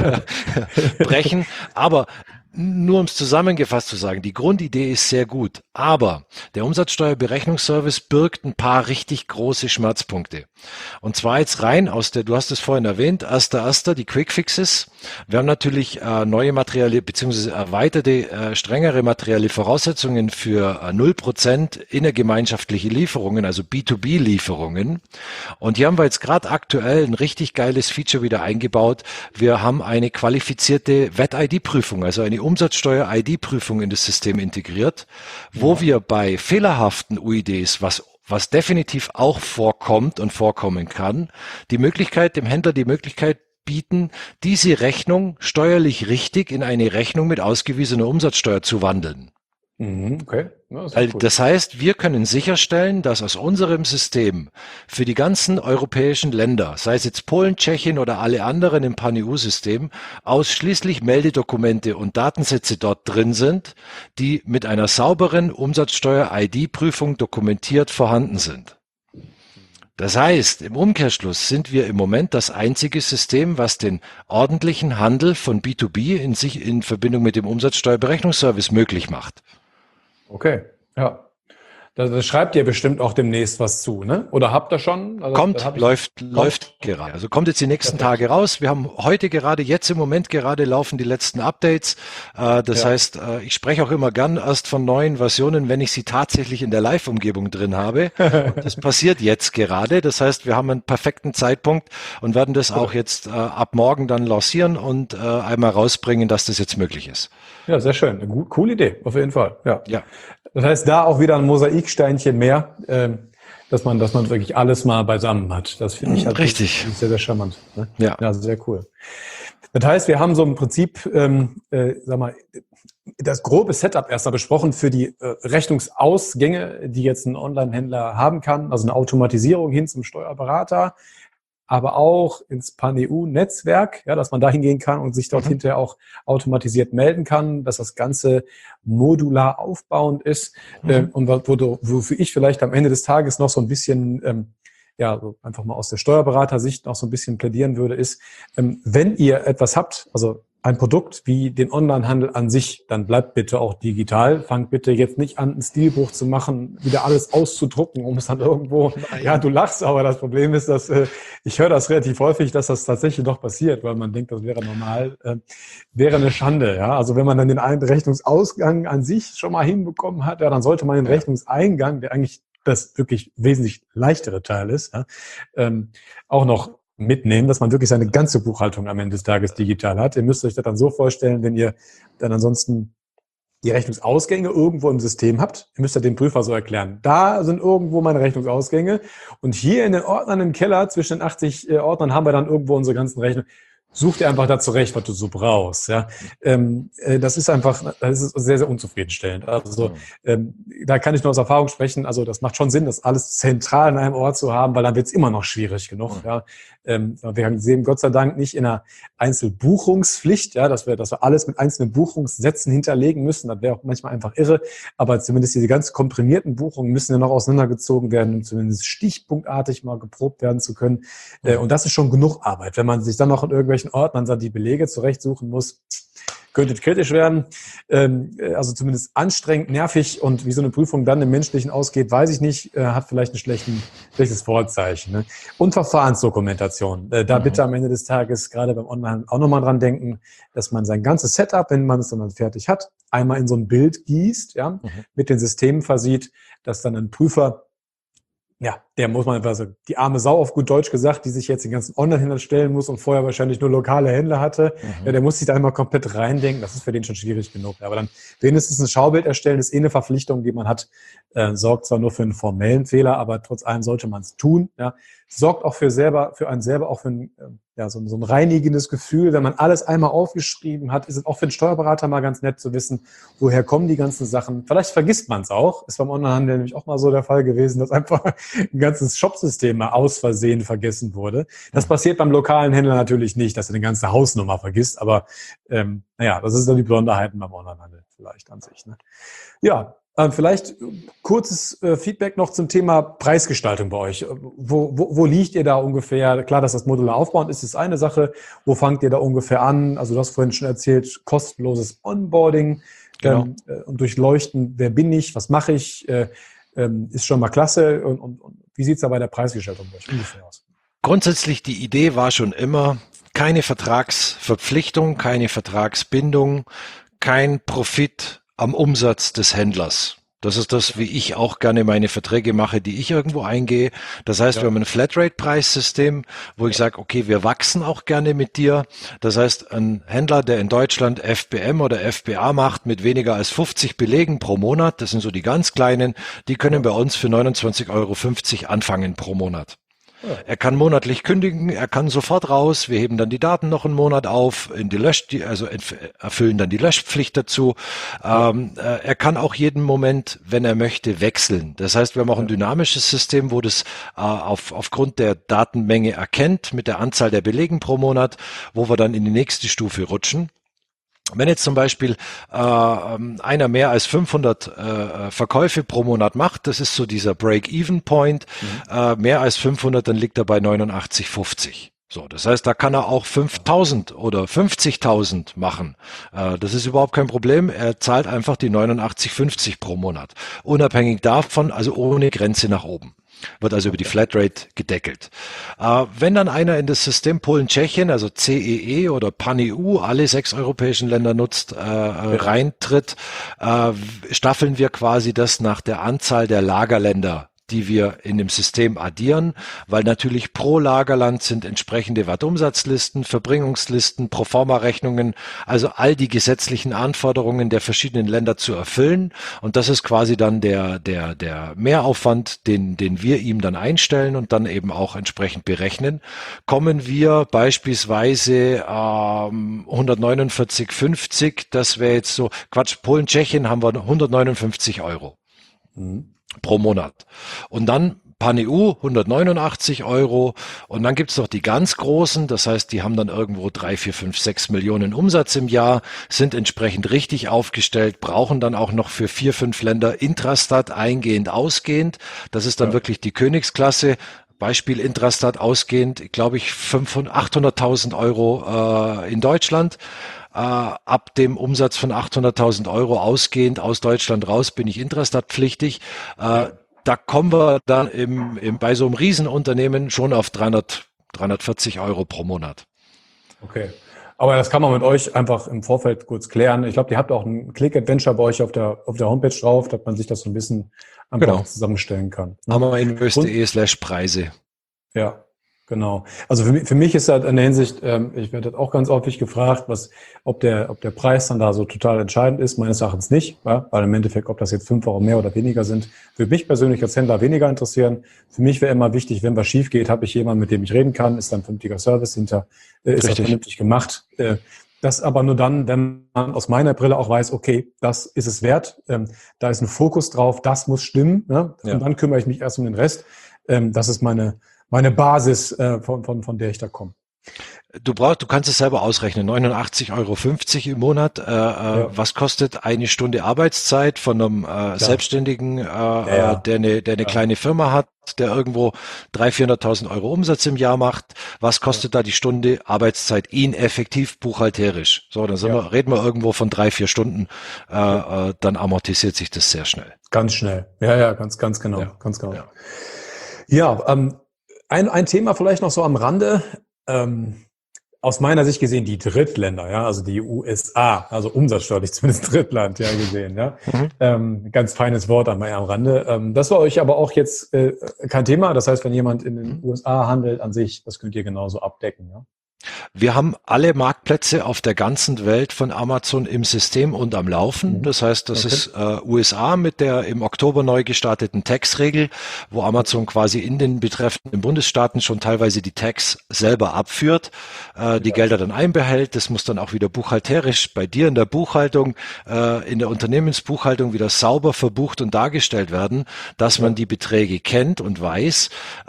brechen. Aber nur um es zusammengefasst zu sagen, die Grundidee ist sehr gut, aber der Umsatzsteuerberechnungsservice birgt ein paar richtig große Schmerzpunkte. Und zwar jetzt rein aus der, du hast es vorhin erwähnt, 1.1., die Quickfixes. Wir haben natürlich neue materielle bzw. erweiterte, strengere materielle Voraussetzungen für 0% innergemeinschaftliche Lieferungen, also B2B-Lieferungen. Und hier haben wir jetzt gerade aktuell ein richtig geiles Feature wieder eingebaut. Wir haben eine qualifizierte VAT-ID-Prüfung, also eine Umsatzsteuer-ID-Prüfung in das System integriert, wo wir bei fehlerhaften UIDs, was definitiv auch vorkommt und vorkommen kann, dem Händler die Möglichkeit bieten, diese Rechnung steuerlich richtig in eine Rechnung mit ausgewiesener Umsatzsteuer zu wandeln. Okay. Ja, das ist cool. Das heißt, wir können sicherstellen, dass aus unserem System für die ganzen europäischen Länder, sei es jetzt Polen, Tschechien oder alle anderen im Pan-EU-System, ausschließlich Meldedokumente und Datensätze dort drin sind, die mit einer sauberen Umsatzsteuer-ID-Prüfung dokumentiert vorhanden sind. Das heißt, im Umkehrschluss sind wir im Moment das einzige System, was den ordentlichen Handel von B2B in Verbindung mit dem Umsatzsteuerberechnungsservice möglich macht. Okay, ja. Das schreibt ihr bestimmt auch demnächst was zu, ne? Oder habt ihr schon? Also, läuft gerade. Also kommt jetzt die nächsten Tage raus. Wir haben heute gerade, jetzt im Moment gerade laufen die letzten Updates. Das heißt, ich spreche auch immer gern erst von neuen Versionen, wenn ich sie tatsächlich in der Live-Umgebung drin habe. Und das passiert jetzt gerade. Das heißt, wir haben einen perfekten Zeitpunkt und werden das auch jetzt ab morgen dann lancieren und einmal rausbringen, dass das jetzt möglich ist. Ja, sehr schön. Eine coole Idee, auf jeden Fall. Ja. Ja. Das heißt, da auch wieder ein Mosaiksteinchen mehr, dass man wirklich alles mal beisammen hat. Das finde ich halt richtig sehr, sehr charmant. Ne? Ja, sehr cool. Das heißt, wir haben so im Prinzip, sag mal, das grobe Setup erst mal besprochen für die Rechnungsausgänge, die jetzt ein Online-Händler haben kann, also eine Automatisierung hin zum Steuerberater, aber auch ins Pan-EU-Netzwerk, ja, dass man da hingehen kann und sich dort hinterher auch automatisiert melden kann, dass das Ganze modular aufbauend ist und wofür ich vielleicht am Ende des Tages noch so ein bisschen, so einfach mal aus der Steuerberatersicht noch so ein bisschen plädieren würde, ist, wenn ihr etwas habt, also ein Produkt wie den Onlinehandel an sich, dann bleibt bitte auch digital. Fangt bitte jetzt nicht an, ein Stilbruch zu machen, wieder alles auszudrucken, um es dann irgendwo, ja, du lachst, aber das Problem ist, dass ich höre das relativ häufig, dass das tatsächlich noch passiert, weil man denkt, das wäre normal, wäre eine Schande. Ja, also wenn man dann den Rechnungsausgang an sich schon mal hinbekommen hat, ja, dann sollte man den Rechnungseingang, der eigentlich das wirklich wesentlich leichtere Teil ist, ja, auch noch mitnehmen, dass man wirklich seine ganze Buchhaltung am Ende des Tages digital hat. Ihr müsst euch das dann so vorstellen, wenn ihr dann ansonsten die Rechnungsausgänge irgendwo im System habt, ihr müsst ja dem Prüfer so erklären, da sind irgendwo meine Rechnungsausgänge und hier in den Ordnern im Keller zwischen den 80 Ordnern haben wir dann irgendwo unsere ganzen Rechnungen. Such dir einfach da zurecht, was du so brauchst. Ja, das ist sehr, sehr unzufriedenstellend. Also da kann ich nur aus Erfahrung sprechen. Also das macht schon Sinn, das alles zentral an einem Ort zu haben, weil dann wird es immer noch schwierig genug. Ja, wir sehen Gott sei Dank nicht in einer Einzelbuchungspflicht, ja, dass wir alles mit einzelnen Buchungssätzen hinterlegen müssen. Das wäre auch manchmal einfach irre. Aber zumindest diese ganz komprimierten Buchungen müssen ja noch auseinandergezogen werden, um zumindest stichpunktartig mal geprobt werden zu können. Und das ist schon genug Arbeit, wenn man sich dann noch in irgendwelchen Ordnern dann die Belege zurechtsuchen muss, könnte kritisch werden. Also zumindest anstrengend, nervig und wie so eine Prüfung dann im Menschlichen ausgeht, weiß ich nicht, hat vielleicht ein schlechtes Vorzeichen. Ne? Und Verfahrensdokumentation. Da bitte am Ende des Tages gerade beim Online auch nochmal dran denken, dass man sein ganzes Setup, wenn man es dann fertig hat, einmal in so ein Bild gießt, ja, mit den Systemen versieht, dass dann ein Prüfer Ja, der muss man, also die arme Sau auf gut Deutsch gesagt, die sich jetzt den ganzen Online-Händler stellen muss und vorher wahrscheinlich nur lokale Händler hatte. Ja, der muss sich da einmal komplett reindenken. Das ist für den schon schwierig genug. Aber dann wenigstens ein Schaubild erstellen, ist eine Verpflichtung, die man hat. Sorgt zwar nur für einen formellen Fehler, aber trotz allem sollte man es tun. Ja, sorgt auch für einen selber auch für ein, so ein reinigendes Gefühl. Wenn man alles einmal aufgeschrieben hat, ist es auch für den Steuerberater mal ganz nett zu wissen, woher kommen die ganzen Sachen. Vielleicht vergisst man es auch. Ist beim Onlinehandel nämlich auch mal so der Fall gewesen, dass einfach ein ganzes Shopsystem mal aus Versehen vergessen wurde. Das passiert beim lokalen Händler natürlich nicht, dass er eine ganze Hausnummer vergisst. Aber das ist dann die Besonderheiten beim Onlinehandel vielleicht an sich. Ne? Ja, vielleicht kurzes Feedback noch zum Thema Preisgestaltung bei euch. Wo liegt ihr da ungefähr? Klar, dass das modular aufbauend ist, ist eine Sache. Wo fangt ihr da ungefähr an? Also du hast vorhin schon erzählt, kostenloses Onboarding und durchleuchten, wer bin ich, was mache ich, ist schon mal klasse. Und wie sieht es da bei der Preisgestaltung bei euch ungefähr aus? Grundsätzlich, die Idee war schon immer, keine Vertragsverpflichtung, keine Vertragsbindung, kein Profit am Umsatz des Händlers. Das ist das, wie ich auch gerne meine Verträge mache, die ich irgendwo eingehe. Das heißt, wir haben ein Flatrate-Preissystem, wo ich sage, okay, wir wachsen auch gerne mit dir. Das heißt, ein Händler, der in Deutschland FBM oder FBA macht mit weniger als 50 Belegen pro Monat, das sind so die ganz kleinen, die können bei uns für 29,50 € anfangen pro Monat. Er kann monatlich kündigen, er kann sofort raus, wir heben dann die Daten noch einen Monat auf, erfüllen dann die Löschpflicht dazu. Er kann auch jeden Moment, wenn er möchte, wechseln. Das heißt, wir haben auch ein dynamisches System, wo das aufgrund der Datenmenge erkennt, mit der Anzahl der Belegen pro Monat, wo wir dann in die nächste Stufe rutschen. Wenn jetzt zum Beispiel einer mehr als 500 Verkäufe pro Monat macht, das ist so dieser Break-Even-Point, mehr als 500, dann liegt er bei 89,50. So, das heißt, da kann er auch 5.000 oder 50.000 machen. Das ist überhaupt kein Problem. Er zahlt einfach die 89,50 pro Monat. Unabhängig davon, also ohne Grenze nach oben. Wird also über die Flatrate gedeckelt. Wenn dann einer in das System Polen, Tschechien, also CEE oder Pan-EU, alle 6 europäischen Länder nutzt, reintritt, staffeln wir quasi das nach der Anzahl der Lagerländer, die wir in dem System addieren, weil natürlich pro Lagerland sind entsprechende Wattumsatzlisten, Verbringungslisten, Proforma-Rechnungen, also all die gesetzlichen Anforderungen der verschiedenen Länder zu erfüllen. Und das ist quasi dann der Mehraufwand, den wir ihm dann einstellen und dann eben auch entsprechend berechnen. Kommen wir beispielsweise 149,50, das wäre jetzt so, Polen, Tschechien haben wir 159 € pro Monat. Und dann Pan-EU 189 € und dann gibt's noch die ganz großen, das heißt, die haben dann irgendwo 3, 4, 5, 6 Millionen Umsatz im Jahr, sind entsprechend richtig aufgestellt, brauchen dann auch noch für 4, 5 Länder Intrastat eingehend, ausgehend. Das ist dann wirklich die Königsklasse. Beispiel Intrastat ausgehend, glaube ich, 800.000 € in Deutschland. Ab dem Umsatz von 800.000 € ausgehend aus Deutschland raus bin ich Intrastat-pflichtig. Da kommen wir dann bei so einem Riesenunternehmen schon auf 340 € pro Monat. Okay. Aber das kann man mit euch einfach im Vorfeld kurz klären. Ich glaube, ihr habt auch ein Click-Adventure bei euch auf der Homepage drauf, dass man sich das so ein bisschen einfach zusammenstellen kann. Ammainvest.de/Preise. Ja. Genau. Also für mich ist halt in der Hinsicht, ich werde das auch ganz häufig gefragt, ob der Preis dann da so total entscheidend ist. Meines Erachtens nicht, ja? Weil im Endeffekt, ob das jetzt 5 € mehr oder weniger sind, würde mich persönlich als Händler weniger interessieren. Für mich wäre immer wichtig, wenn was schief geht, habe ich jemanden, mit dem ich reden kann, ist dann ein vernünftiger Service hinter, ist das vernünftig gemacht. Das aber nur dann, wenn man aus meiner Brille auch weiß, okay, das ist es wert, da ist ein Fokus drauf, das muss stimmen, ne? Und dann kümmere ich mich erst um den Rest. Das ist meine Basis, von der ich da komme. Du kannst es selber ausrechnen. 89,50 € im Monat. Was kostet eine Stunde Arbeitszeit von einem Selbstständigen, der eine kleine Firma hat, der irgendwo 300.000, 400.000 € Umsatz im Jahr macht? Was kostet da die Stunde Arbeitszeit ineffektiv buchhalterisch? So, dann reden wir irgendwo von 3, 4 Stunden. Dann amortisiert sich das sehr schnell. Ganz schnell. Ja, ganz genau. Ja. Ganz genau. Ja, ein Thema vielleicht noch so am Rande. aus meiner Sicht gesehen die Drittländer, ja, also die USA, also umsatzsteuerlich zumindest Drittland, ja, gesehen, ja. Ganz feines Wort am Rande. Das war euch aber auch jetzt kein Thema. Das heißt, wenn jemand in den USA handelt an sich, das könnt ihr genauso abdecken, ja. Wir haben alle Marktplätze auf der ganzen Welt von Amazon im System und am Laufen. Das heißt, das ist USA mit der im Oktober neu gestarteten Tax-Regel, wo Amazon quasi in den betreffenden Bundesstaaten schon teilweise die Tax selber abführt, die Gelder dann einbehält. Das muss dann auch wieder buchhalterisch bei dir in der Buchhaltung, in der Unternehmensbuchhaltung wieder sauber verbucht und dargestellt werden, dass man die Beträge kennt und weiß.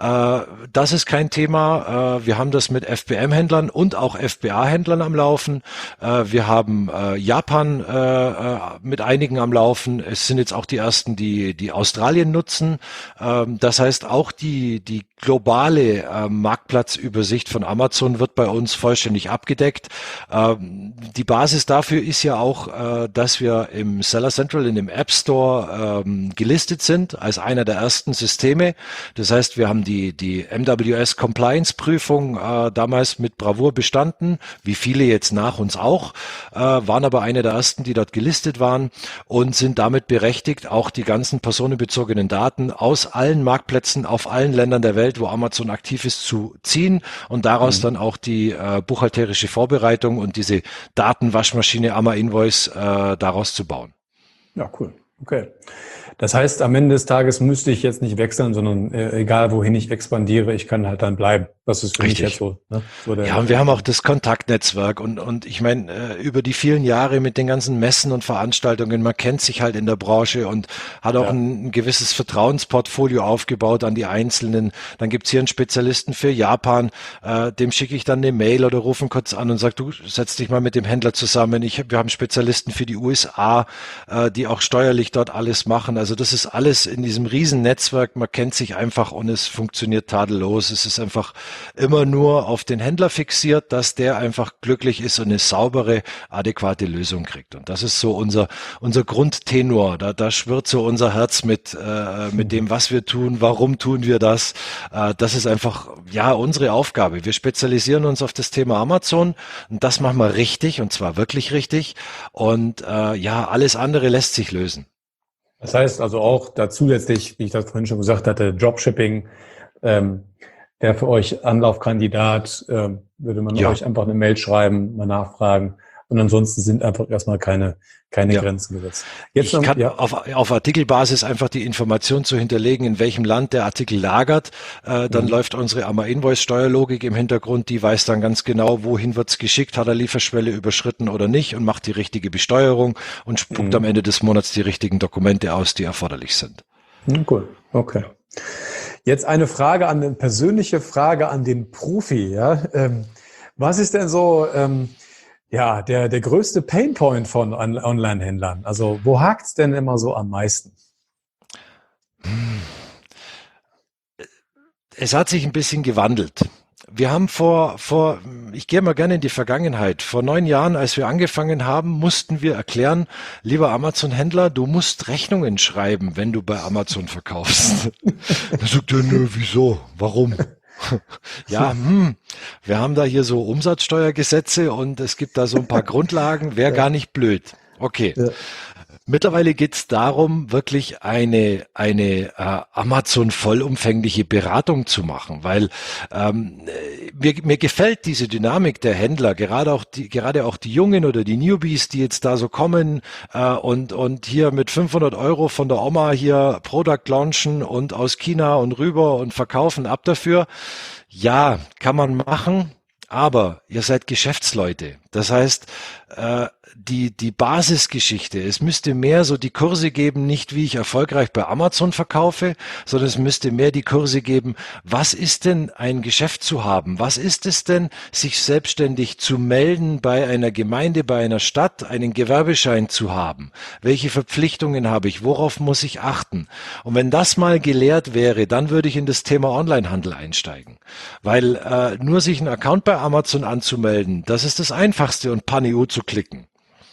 Das ist kein Thema. Wir haben das mit FBM-Händlern und auch FBA-Händlern am Laufen. Wir haben Japan mit einigen am Laufen. Es sind jetzt auch die ersten, die Australien nutzen. Das heißt, auch die globale Marktplatzübersicht von Amazon wird bei uns vollständig abgedeckt. Die Basis dafür ist ja auch, dass wir im Seller Central in dem App Store gelistet sind als einer der ersten Systeme. Das heißt, wir haben die MWS Compliance Prüfung damals mit Bravour bestanden, wie viele jetzt nach uns auch, waren aber eine der ersten, die dort gelistet waren und sind damit berechtigt, auch die ganzen personenbezogenen Daten aus allen Marktplätzen auf allen Ländern der Welt, wo Amazon aktiv ist, zu ziehen und daraus dann auch die buchhalterische Vorbereitung und diese Datenwaschmaschine AmaInvoice daraus zu bauen. Ja, cool. Okay. Das heißt, am Ende des Tages müsste ich jetzt nicht wechseln, sondern egal wohin ich expandiere, ich kann halt dann bleiben. Das ist für mich jetzt so. Ne? Ja, und wir haben auch das Kontaktnetzwerk und ich meine, über die vielen Jahre mit den ganzen Messen und Veranstaltungen, man kennt sich halt in der Branche und hat auch ein gewisses Vertrauensportfolio aufgebaut an die Einzelnen. Dann gibt's hier einen Spezialisten für Japan, dem schicke ich dann eine Mail oder rufe ihn kurz an und sage, du setz dich mal mit dem Händler zusammen. Wir haben Spezialisten für die USA, die auch steuerlich dort alles machen. Also das ist alles in diesem riesen Netzwerk. Man kennt sich einfach und es funktioniert tadellos. Es ist einfach immer nur auf den Händler fixiert, dass der einfach glücklich ist und eine saubere, adäquate Lösung kriegt. Und das ist so unser Grundtenor. Da schwirrt so unser Herz mit dem, was wir tun, warum tun wir das. Das ist einfach, ja, unsere Aufgabe. Wir spezialisieren uns auf das Thema Amazon und das machen wir richtig und zwar wirklich richtig. Und alles andere lässt sich lösen. Das heißt also auch da zusätzlich, wie ich das vorhin schon gesagt hatte, Dropshipping, der für euch Anlaufkandidat, würde man euch einfach eine Mail schreiben, mal nachfragen. Und ansonsten sind einfach erstmal keine Grenzen gesetzt. Jetzt ich kann auf Artikelbasis einfach die Information zu hinterlegen, in welchem Land der Artikel lagert. Dann läuft unsere AmaInvoice-Steuerlogik im Hintergrund. Die weiß dann ganz genau, wohin wird's geschickt, hat er Lieferschwelle überschritten oder nicht und macht die richtige Besteuerung und spuckt am Ende des Monats die richtigen Dokumente aus, die erforderlich sind. Cool, okay. Jetzt eine persönliche Frage an den Profi. Ja? Was ist denn so der größte Painpoint von Online-Händlern? Also wo hakt's denn immer so am meisten? Es hat sich ein bisschen gewandelt. Wir haben ich gehe mal gerne in die Vergangenheit. Vor 9 Jahren, als wir angefangen haben, mussten wir erklären, lieber Amazon-Händler, du musst Rechnungen schreiben, wenn du bei Amazon verkaufst. Da sagt er, nö, wieso? Warum? Ja, wir haben da hier so Umsatzsteuergesetze und es gibt da so ein paar Grundlagen, wäre gar nicht blöd. Okay. Ja. Mittlerweile geht es darum, wirklich eine Amazon vollumfängliche Beratung zu machen, weil mir gefällt diese Dynamik der Händler, gerade auch die Jungen oder die Newbies, die jetzt da so kommen und hier mit 500 € von der Oma hier Product launchen und aus China und rüber und verkaufen, ab dafür. Ja, kann man machen. Aber ihr seid Geschäftsleute. Das heißt, die Basisgeschichte, es müsste mehr so die Kurse geben, nicht wie ich erfolgreich bei Amazon verkaufe, sondern es müsste mehr die Kurse geben, was ist denn ein Geschäft zu haben? Was ist es denn, sich selbstständig zu melden bei einer Gemeinde, bei einer Stadt, einen Gewerbeschein zu haben? Welche Verpflichtungen habe ich? Worauf muss ich achten? Und wenn das mal gelehrt wäre, dann würde ich in das Thema Onlinehandel einsteigen. Weil nur sich einen Account bei Amazon anzumelden, das ist das Einfachste und Pan-EU zu klicken.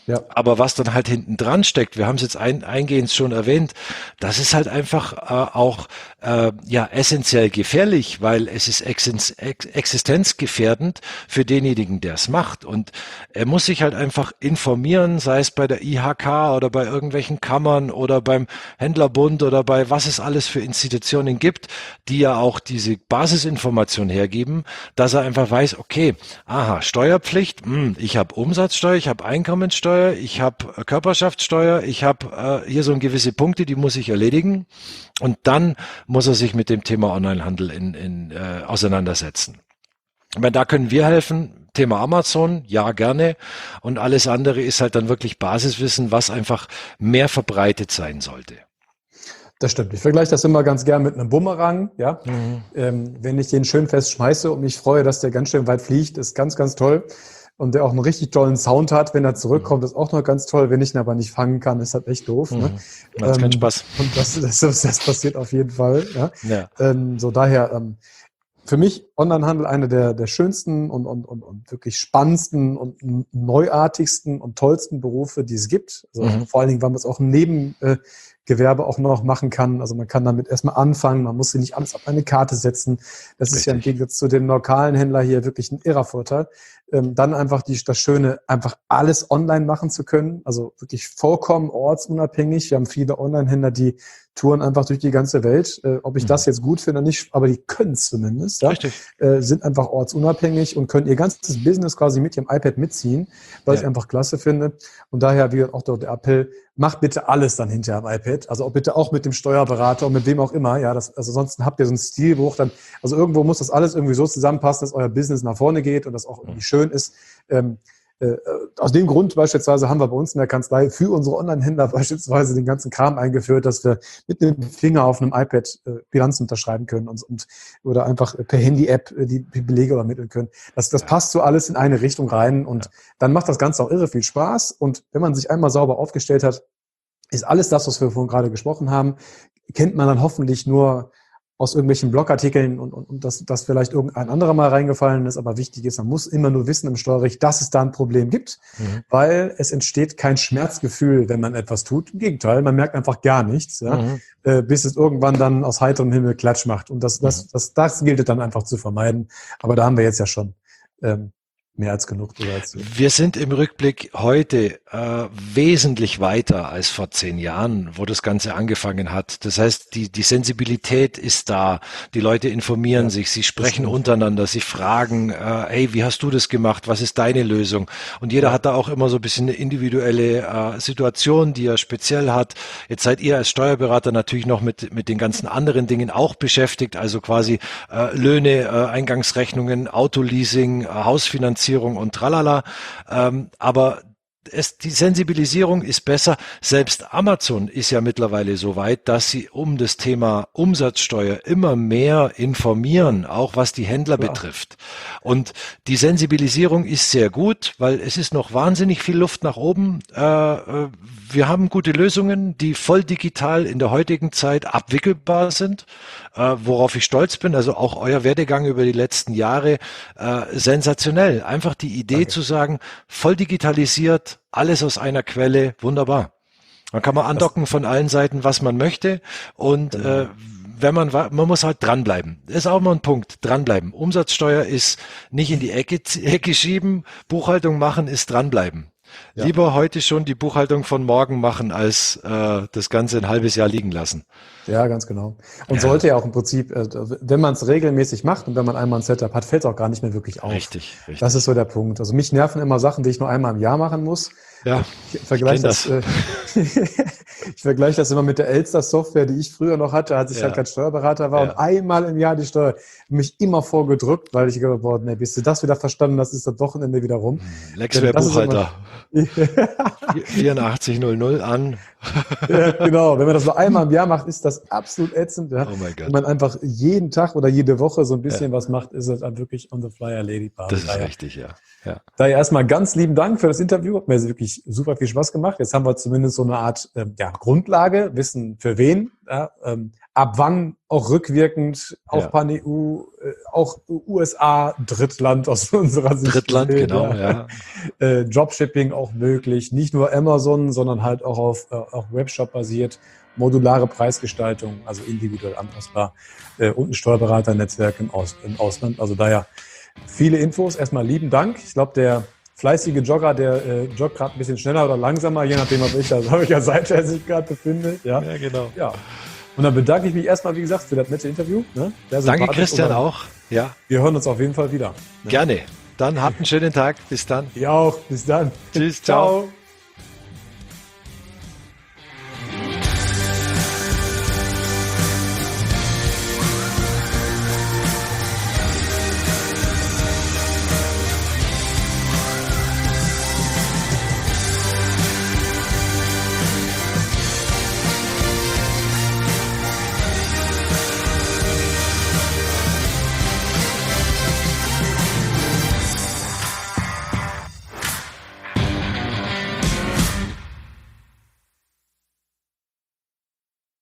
Ja. Aber was dann halt hinten dran steckt, wir haben es jetzt eingehend schon erwähnt, das ist halt einfach auch essentiell gefährlich, weil es ist existenzgefährdend für denjenigen, der es macht. Und er muss sich halt einfach informieren, sei es bei der IHK oder bei irgendwelchen Kammern oder beim Händlerbund oder bei was es alles für Institutionen gibt, die ja auch diese Basisinformation hergeben, dass er einfach weiß, okay, aha, Steuerpflicht, ich habe Umsatzsteuer, ich habe Einkommensteuer, ich habe Körperschaftssteuer, ich habe hier so gewisse Punkte, die muss ich erledigen, und dann muss er sich mit dem Thema Onlinehandel auseinandersetzen. Ich meine, da können wir helfen. Thema Amazon, ja, gerne. Und alles andere ist halt dann wirklich Basiswissen, was einfach mehr verbreitet sein sollte. Das stimmt. Ich vergleiche das immer ganz gern mit einem Bumerang. Ja? Wenn ich den schön fest schmeiße und mich freue, dass der ganz schön weit fliegt, ist ganz, ganz toll. Und der auch einen richtig tollen Sound hat, wenn er zurückkommt, ist auch noch ganz toll. Wenn ich ihn aber nicht fangen kann, ist das echt doof. Ne? Macht keinen Spaß. Und das passiert auf jeden Fall. Ja? Ja. So daher, für mich Onlinehandel eine der schönsten und wirklich spannendsten und neuartigsten und tollsten Berufe, die es gibt. Also vor allen Dingen, weil man es auch neben Gewerbe auch noch machen kann. Also man kann damit erstmal anfangen, man muss sie nicht alles auf eine Karte setzen. Das ist ja im Gegensatz zu dem lokalen Händler hier wirklich ein irrer Vorteil. Dann einfach das Schöne, einfach alles online machen zu können, also wirklich vollkommen ortsunabhängig. Wir haben viele Online-Händler, die touren einfach durch die ganze Welt. Ob ich das jetzt gut finde oder nicht, aber die können es zumindest. Ja? Sind einfach ortsunabhängig und können ihr ganzes Business quasi mit ihrem iPad mitziehen, was ich einfach klasse finde. Und daher, wie auch dort der Appell, macht bitte alles dann hinterher am iPad. Also auch bitte auch mit dem Steuerberater und mit wem auch immer. Ja, also sonst habt ihr so ein Stilbuch dann. Also irgendwo muss das alles irgendwie so zusammenpassen, dass euer Business nach vorne geht und das auch irgendwie schön ist. Aus dem Grund beispielsweise haben wir bei uns in der Kanzlei für unsere Online-Händler beispielsweise den ganzen Kram eingeführt, dass wir mit dem Finger auf einem iPad Bilanzen unterschreiben können oder einfach per Handy-App die Belege übermitteln können. Das passt so alles in eine Richtung rein und dann macht das Ganze auch irre viel Spaß. Und wenn man sich einmal sauber aufgestellt hat, ist alles das, was wir vorhin gerade gesprochen haben, kennt man dann hoffentlich nur aus irgendwelchen Blogartikeln und dass vielleicht irgendein anderer mal reingefallen ist, aber wichtig ist, man muss immer nur wissen im Steuerrecht, dass es da ein Problem gibt, weil es entsteht kein Schmerzgefühl, wenn man etwas tut. Im Gegenteil, man merkt einfach gar nichts, bis es irgendwann dann aus heiterem Himmel Klatsch macht. Und das gilt es dann einfach zu vermeiden. Aber da haben wir jetzt ja schon mehr als genug drüber erzählt. Wir sind im Rückblick heute wesentlich weiter als vor 10 Jahren, wo das Ganze angefangen hat. Das heißt, die Sensibilität ist da. Die Leute informieren sich, sie sprechen untereinander, sie fragen, ey, wie hast du das gemacht? Was ist deine Lösung? Und jeder hat da auch immer so ein bisschen eine individuelle Situation, die er speziell hat. Jetzt seid ihr als Steuerberater natürlich noch mit den ganzen anderen Dingen auch beschäftigt, also quasi Löhne, Eingangsrechnungen, Autoleasing, Hausfinanzierung und tralala, aber die Sensibilisierung ist besser. Selbst Amazon ist ja mittlerweile so weit, dass sie um das Thema Umsatzsteuer immer mehr informieren, auch was die Händler betrifft. Und die Sensibilisierung ist sehr gut, weil es ist noch wahnsinnig viel Luft nach oben. Wir haben gute Lösungen, die voll digital in der heutigen Zeit abwickelbar sind, worauf ich stolz bin. Also auch euer Werdegang über die letzten Jahre sensationell. Einfach die Idee zu sagen, voll digitalisiert, alles aus einer Quelle, wunderbar. Dann kann man andocken von allen Seiten, was man möchte, und wenn man muss halt dranbleiben. Das ist auch mal ein Punkt, dranbleiben. Umsatzsteuer ist nicht in die Ecke schieben, Buchhaltung machen ist dranbleiben. Ja. Lieber heute schon die Buchhaltung von morgen machen, als das Ganze ein halbes Jahr liegen lassen. Ja, ganz genau. Und sollte ja auch im Prinzip, wenn man es regelmäßig macht und wenn man einmal ein Setup hat, fällt es auch gar nicht mehr wirklich auf. Richtig. Das ist so der Punkt. Also mich nerven immer Sachen, die ich nur einmal im Jahr machen muss. Ja, ich vergleiche das immer mit der Elster-Software, die ich früher noch hatte, als ich halt kein Steuerberater war und einmal im Jahr die Steuer mich immer vorgedrückt, weil ich gedacht habe, nee, bis du das wieder verstanden hast, ist das Wochenende wieder rum. Lexware Buchhalter. 8400 an. Ja, genau. Wenn man das nur einmal im Jahr macht, ist das absolut ätzend. Ja? Oh mein Gott. Wenn man einfach jeden Tag oder jede Woche so ein bisschen was macht, ist das dann wirklich on the fly erledigbar. Das ist richtig, ja. Daher erstmal ganz lieben Dank für das Interview. Hat mir wirklich super viel Spaß gemacht. Jetzt haben wir zumindest so eine Art Grundlage, wissen für wen, ab wann auch rückwirkend, auch PAN-EU, auch USA, Drittland aus unserer Sicht. Drittland, genau, ja. Dropshipping auch möglich. Nicht nur Amazon, sondern halt auch auf Webshop basiert. Modulare Preisgestaltung, also individuell anpassbar. Und ein Steuerberaternetzwerk im Ausland. Also daher viele Infos. Erstmal lieben Dank. Ich glaube, der fleißige Jogger, der joggt gerade ein bisschen schneller oder langsamer, je nachdem, auf welcher Seite er sich gerade befindet. Ja, genau. Ja. Und dann bedanke ich mich erstmal, wie gesagt, für das nette Interview. Ne? Danke, Christian, auch. Ja. Wir hören uns auf jeden Fall wieder. Ne? Gerne. Dann habt einen schönen Tag. Bis dann. Ihr auch. Bis dann. Tschüss. Ciao.